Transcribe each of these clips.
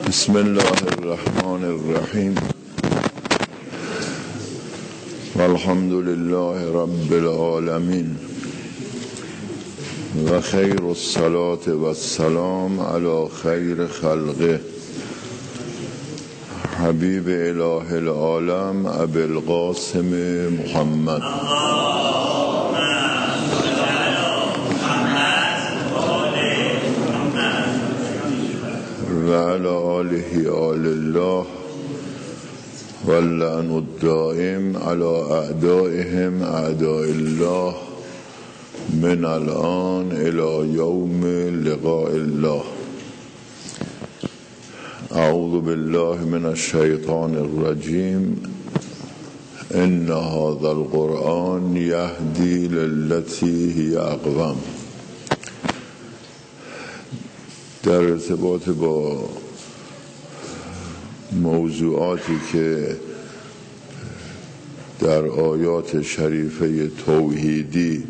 بسم الله الرحمن الرحیم والحمد لله رب العالمین و خیر الصلاة و السلام علی خیر خلقه حبیب اله العالم ابی القاسم محمد و علی آله آل الله واللعن الدائم علی اعدائهم اعداء الله من الان الى یوم لقاء الله. اعوذ بالله من الشیطان الرجیم. ان هذا القرآن یهدی للتی هی اقوم. در ارتباط با موضوعاتی که در آیات شریفه توحیدی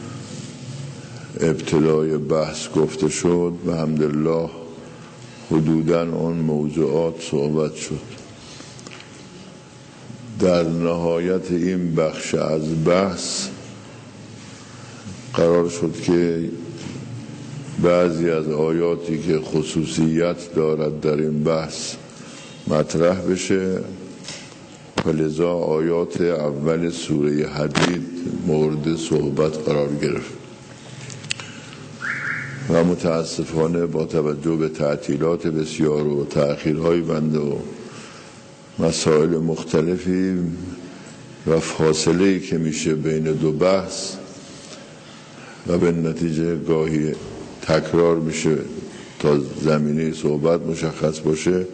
ابتدای بحث گفته شد و الحمدلله حدوداً آن موضوعات صحبت شد. در نهایت این بخش از بحث قرار شد که بعضی از آیاتی که خصوصیت دارد در این بحث مطرح بشه و لذا آیات اول سوره حدید مورد صحبت قرار گرفت و متاسفانه با توجه به تعطیلات بسیار و تأخیرهای بنده و مسائل مختلفی و فاصله‌ای که میشه بین دو بحث و به نتیجه گاهی تکرار میشه تا زمینه صحبت مشخص باشه،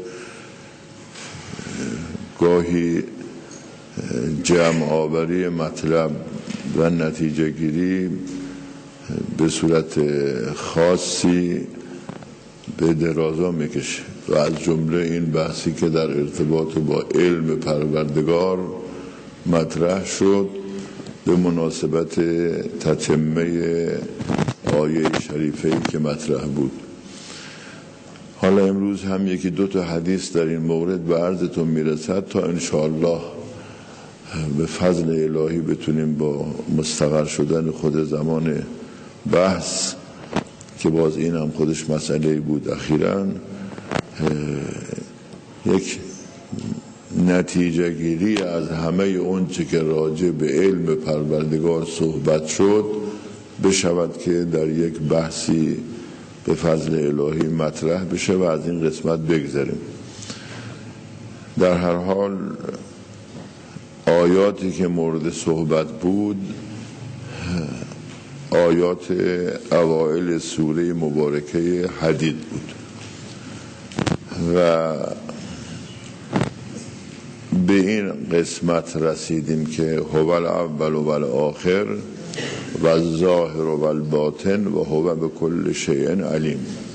گاهی جمع آوری مطلب و نتیجه گیری به صورت خاصی به درازا میکشه و از جمله این بحثی که در ارتباط با علم پروردگار مطرح شد به مناسبت تتمه آیه شریفه‌ای که مطرح بود. حالا امروز هم یکی دو تا حدیث در این مورد به عرضتون میرسد تا انشاءالله به فضل الهی بتونیم با مستقر شدن خود زمان بحث که باز این هم خودش مسئله بود اخیراً یک نتیجه گیری از همه اون چه که راجع به علم پروردگار صحبت شد بشود که در یک بحثی به فضل الهی مطرح بشه و از این قسمت بگذاریم. در هر حال آیاتی که مورد صحبت بود آیات اوائل سوره مبارکه حدید بود و به این قسمت رسیدیم که هو الاول و الاخر و الظاهر و الباطن و هو بكل شیء علیم.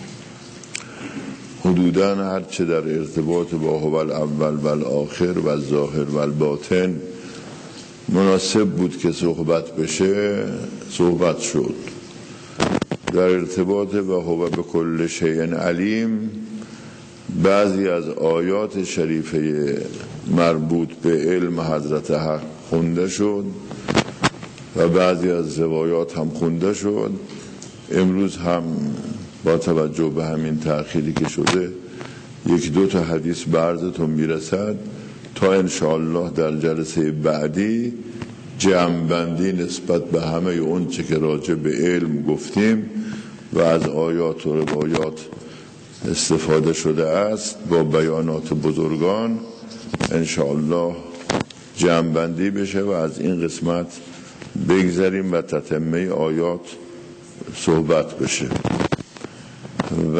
حدوداً هرچه در ارتباط با هو الاول و الاخر و الظاهر و الباطن مناسب بود که صحبت بشه صحبت شد. در ارتباط با هو بكل شیء علیم بعضی از آیات شریفه مربوط به علم حضرت حق خونده شد و بعضی از روایات هم خونده شد. امروز هم با توجه به همین تأخیری که شده یک دو تا حدیث به عرضتون میرسد تا انشاءالله در جلسه بعدی جمع‌بندی نسبت به همه اون چه که راجع به علم گفتیم و از آیات و روایات استفاده شده است با بیانات بزرگان انشاءالله جمع‌بندی بشه و از این قسمت بگذاریم و تتمه آیات صحبت بشه و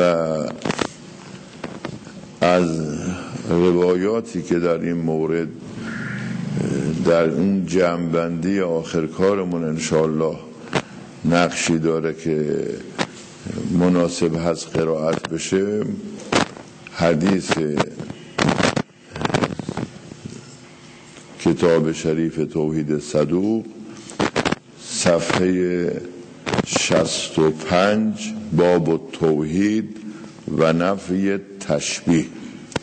از روایاتی که در این مورد در اون جمع‌بندی آخر کارمون انشاءالله نقشی داره که مناسب هست قرائت بشه. حدیث کتاب شریف توحید صدوق صفحه 65 باب التوحید و نفی تشبیه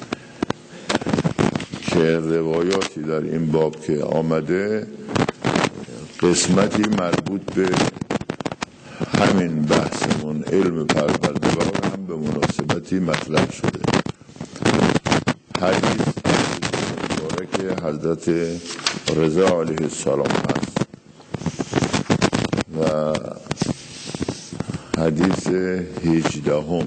که روایاتی در این باب که آمده قسمتی مربوط به همین بحثمون علم پروردگار هم به مناسبتی مطرح شده. حدیث مبارک حضرت رضا علیه السلام هست و حدیث 18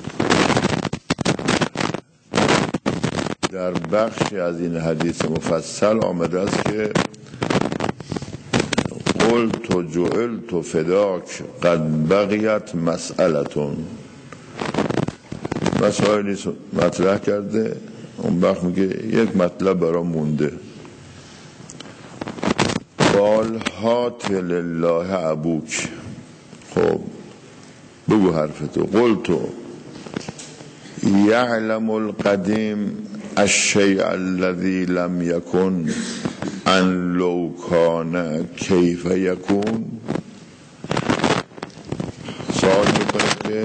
در بخشی از این حدیث مفصل آمده است که قلت جعلت فداک قد بقیت مسئلتون، مسائلی مطرح کرده. اون وقت میگه یک مطلب برام مونده. قال هات لله ابوک. خب بگو حرفتو. قلت یعلم القدیم الشیء الذی لم یکن ان لو کان کیف یکون. سوال میکنه که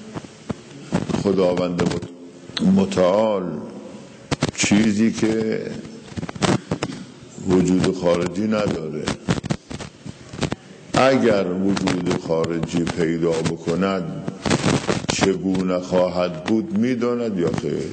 خداوند متعال چیزی که وجود خارجی نداره اگر وجود خارجی پیدا بکند چگونه خواهد بود میداند یا خیر؟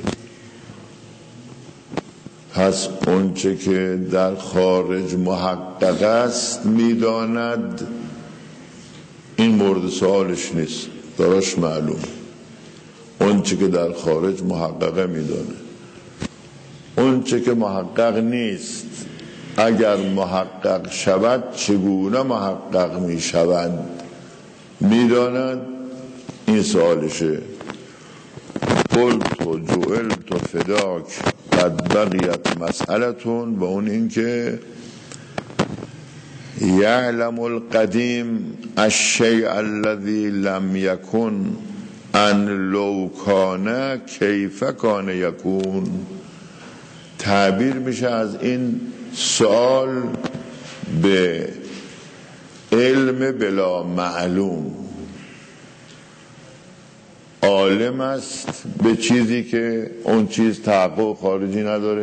پس اونچه که در خارج محقق است میداند، این مورد سوالش نیست، دراش معلوم. اونچه که در خارج محققه میدانه. اونچه که محقق نیست اگر محقق شود چگونه محقق می شود میداند، این سوالشه. قلت و جعلت فداک قد بقیت مسئلتون، با اون این که یعلم القدیم الشیء الذی لم یکن ان لو کان کیف کان یکون. تعبیر میشه از این سوال به علم بلا معلوم. عالم است به چیزی که اون چیز تحقق خارجی نداره،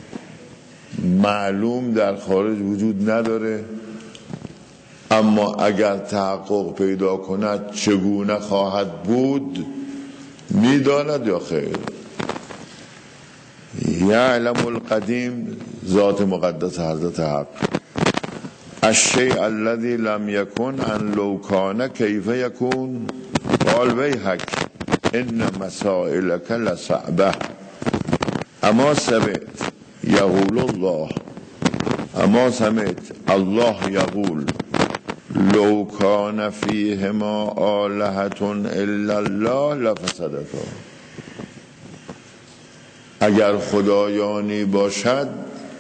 معلوم در خارج وجود نداره، اما اگر تحقق پیدا کند چگونه خواهد بود میداند یا خیر؟ یعلم القدیم ذات مقدس حضرت حق، الشیء الذی لم یکن ان لو کان کیف یکون. قال ویحک ان مسائلک لصعبه اما سمعت یقول الله، اما سمعت الله یقول لو کان فیهما آلهة الا الله لفسدتا. اگر خدایانی باشد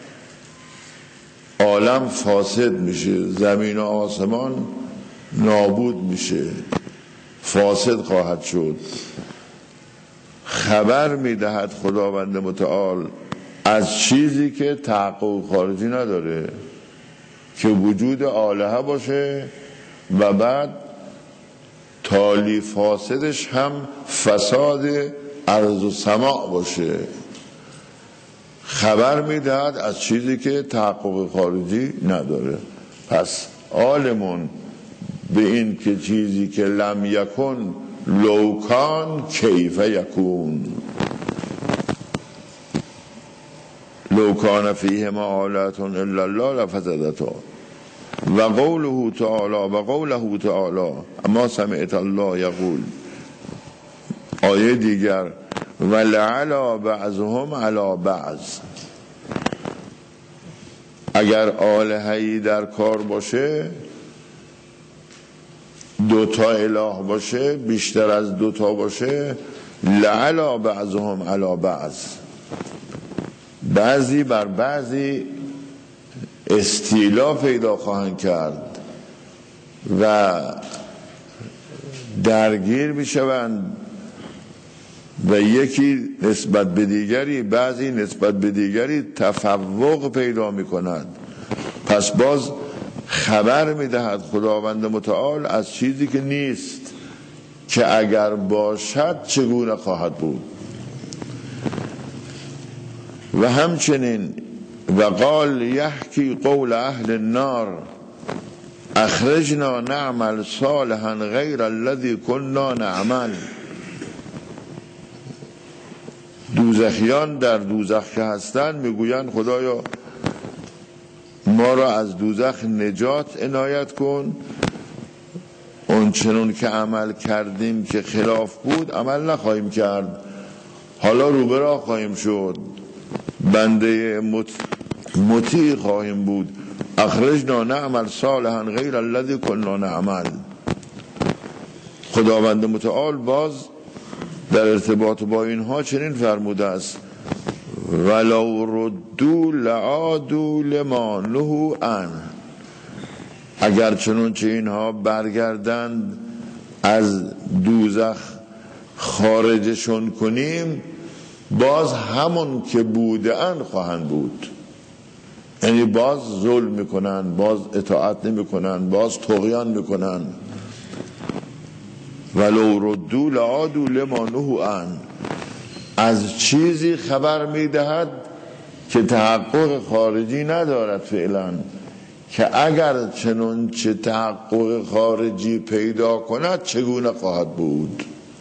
عالم فاسد میشه، زمین و آسمان نابود میشه، فاسد خواهد شد. خبر میدهد خداوند متعال از چیزی که تحقق خارجی نداره، که وجود آلهه باشه و بعد تالی فاسدش هم فساد ارض و سماع باشه. خبر میدهد از چیزی که تحقق خارجی نداره. پس عالمون به این که چیزی که لم یکن لو کان کیف یکون، لو کان فیهما آلهة الا الله لفسدتا. و قوله تعالی اما سمعت الله یقول. آیه دیگر ولعلی بعضهم علی بعض. اگر آلهه‌ای در کار باشه، دوتا اله باشه، بیشتر از دوتا باشه، لعلی بعضهم علی بعض، بعضی بر بعضی استیلا پیدا خواهند کرد و درگیر میشوند و یکی نسبت به دیگری، بعضی نسبت به دیگری تفوق پیدا میکنند. پس باز خبر میدهد خداوند متعال از چیزی که نیست، که اگر باشد چگونه خواهد بود. و همچنین و قال یحکی قول اهل النار اخرجنا نعمل صالحا غیر الذی كنا نعمل. دوزخیان در دوزخ که هستن میگوین خدایا ما را از دوزخ نجات عنایت کن، اون چنون که عمل کردیم که خلاف بود عمل نخواهیم کرد، حالا روبرا خواهیم شد، بنده مطیع خواهیم بود. اخرجنا نعمل صالحا غیر الذی كنا نعمل. خداوند متعال باز در ارتباط با اینها چنین فرموده است ولو ردوا لعادوا لما نهوا عنه. اگر چنانچه اینها برگردند از دوزخ خارجشون کنیم باز همون که بودن خواهند بود. یعنی باز ظلم میکنن، باز اطاعت نمیکنن، باز طغیان میکنن. ولو ردوا لعادوا لما نهوا عنه. از چیزی خبر میدهد که تحقق خارجی ندارد فعلا، که اگر چنانچه تحقق خارجی پیدا کند چگونه خواهد بود.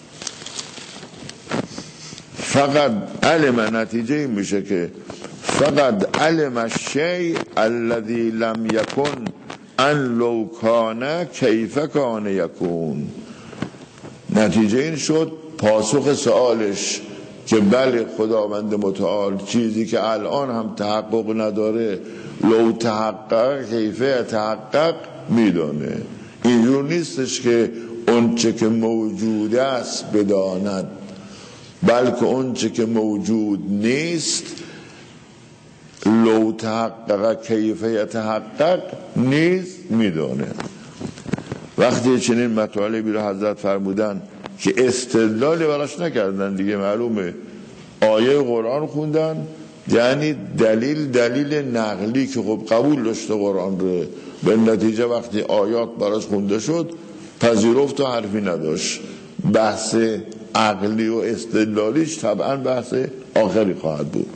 فقط علم، نتیجه میشه که فقط علم الشیء الذی لم یکن ان لو کان کیف کان یکون. نتیجه این شد پاسخ سوالش که بله خداوند متعال چیزی که الان هم تحقق نداره لو تحقق کیف تحقق میدانه. اینجور نیستش که اون چه که موجود است بداند، بلکه اون چه که موجود نیست لو تحقق کیف یتحقق نیز میدانه. وقتی چنین مطالبی رو حضرت فرمودن که استدلالی براش نکردن دیگه، معلومه آیه قرآن خوندن، یعنی دلیل نقلی که خب قبول داشته قرآن رو، به نتیجه وقتی آیات براش خونده شد پذیرفت و حرفی نداشت. بحث عقلی و استدلالیش طبعا بحث آخری خواهد بود.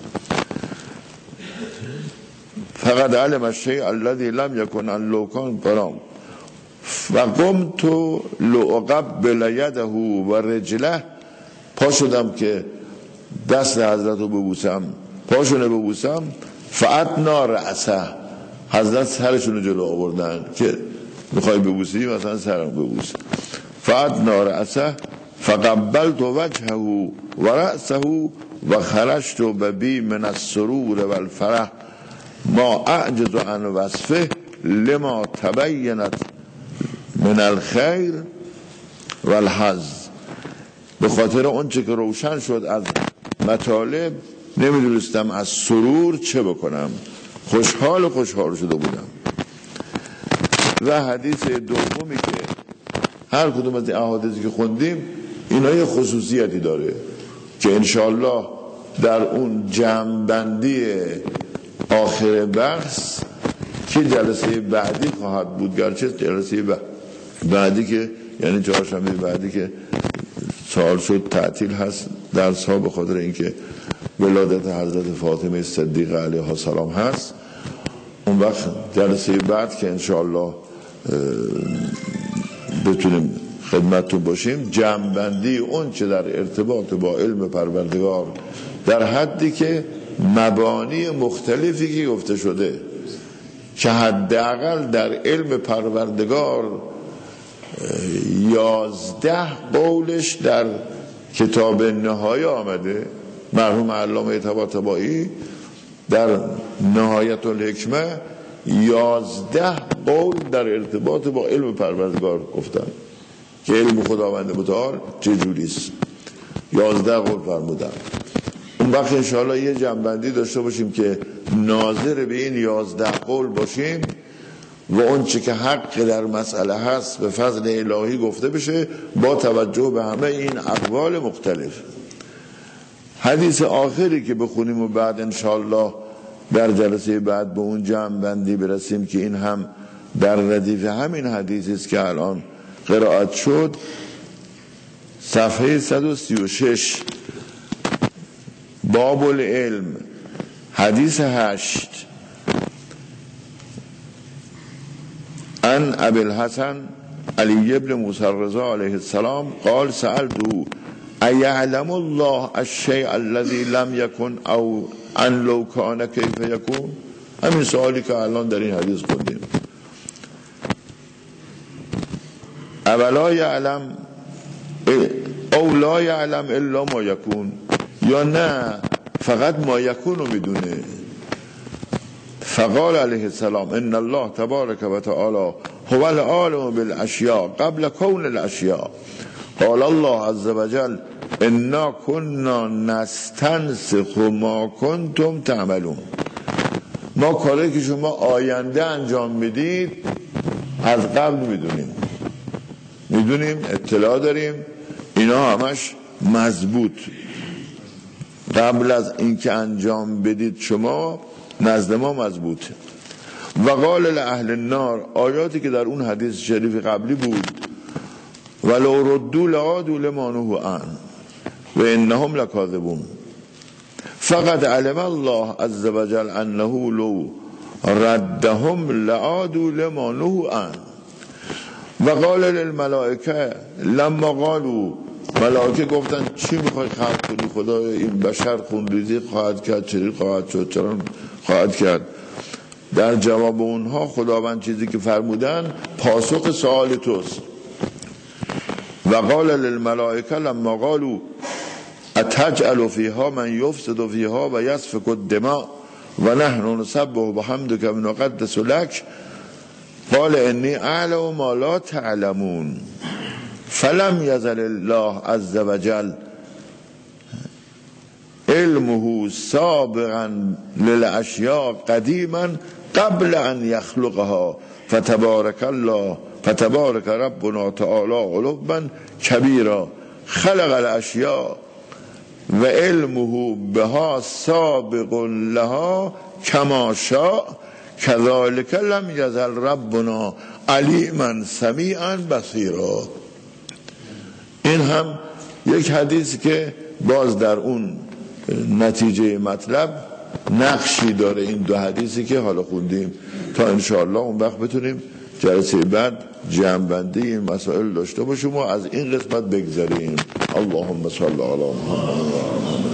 فقط علم الشیء الذی لم یکن ان لو کان برام و قمت لأقبل یده و رجله. پا شدم که دست حضرت رو ببوسم، پاشونه ببوسم. فأدنا رأسه، حضرت سرشون رو جلو آوردن که میخوای ببوسی مثلا سرم ببوس. فأدنا رأسه فقبلت وجهه و رأسه و خرجت ببی من السرور والفرح ما اعجز عن وصفه لما تبینت من الخیر والحظ. به خاطر اون چه که روشن شد از مطالب نمیدونستم از سرور چه بکنم، خوشحال شده بودم. و حدیث دومی که هر کدوم از این احادیثی که خوندیم اینا یه خصوصیتی داره که انشاءالله در اون جمع‌بندی آخر بحث که جلسه بعدی خواهد بود، گرچه جلسه بعدی که یعنی چهارشنبه بعدی که سال شد تعطیل هست درس ها به خاطر اینکه ولادت حضرت فاطمه صدیقه علیها السلام هست. اون وقت جلسه بعد که انشاءالله بتونیم خدمتتون باشیم جمع‌بندی اون چه در ارتباط با علم پروردگار در حدی که مبانی مختلفی که گفته شده که حداقل در علم پروردگار 11 قولش در کتاب نهایه آمده. مرحوم علامه طباطبایی در نهایت الحکمه 11 قول در ارتباط با علم پروردگار گفتن که علم خداوند متعال چجوریست. 11 قول فرمودن. اون وقت انشاءالله یه جنبندی داشته باشیم که ناظر به این 11 قول باشیم و اون چه که حق در مسئله هست به فضل الهی گفته بشه با توجه به همه این اقوال مختلف. حدیث آخری که بخونیم و بعد انشاءالله در جلسه بعد به اون جمع‌بندی برسیم که این هم در ردیف همین حدیثی است که الان قرائت شد، صفحه 136 باب العلم حدیث 8 عن ابی الحسن علی ابن موسی الرضا علیه السلام قال سألته ایعلم الله الشیء الذی لم یکن او ان لو کان کیف یکون. همین سوالی که الان در این حدیث خوندیم. اولا یعلم او لا یعلم الا ما یکون، یا نه فقط ما یکون رو میدونه. فقال علیه السلام ان الله تبارک و تعالی هو العالم بالاشیاء قبل کون الاشیاء. قال الله عز وجل انا كنا نستنسخ ما کنتم تعملون. ما کاری که شما آینده انجام میدید از قبل میدونیم، اطلاع داریم، اینا همش مضبوط قبل از اینکه انجام بدید شما نزد ما مضبوطه. و قال لأهل النار، آیاتی که در اون حدیث شریف قبلی بود ولو ردوا لعادوا لما نهوا عنه و انهم لکاذبون. فقد علم الله عز وجل انه لو ردهم لعادوا لما نهوا عنه. و قال للملائکه لما قالوا، ملائکه گفتن چی میخوای خلق کنی خدا؟ این بشر خونریزی خواهد کرد، چریک خواهد شد، چرا خواهد کرد؟ در جواب اونها خداوند چیزی که فرمودن پاسخ سوال توست. و قال للملائکه لما قالوا اتجعل فیها من یفسد فیها و یسفک الدماء و نحن نسبح بحمدک و نقدس لک قال انی اعلم ما لا تعلمون. فلم یزل الله عز وجل علمه سابقا للاشیاء قدیما قبل ان یخلقها فتبارک ربنا تعالی علوا کبیرا خلق الاشیاء و علمه بها سابق لها کما شاء کذالک لم یزل ربنا علیما سمیعا بصیرا. این هم یک حدیثی که باز در اون نتیجه مطلب نقشی داره، این دو حدیثی که حالا خوندیم، تا انشاءالله اون وقت بتونیم جلسه بعد جمع‌بندی این مسائل داشته باشیم و از این قسمت بگذریم. اللهم صل علی محمد.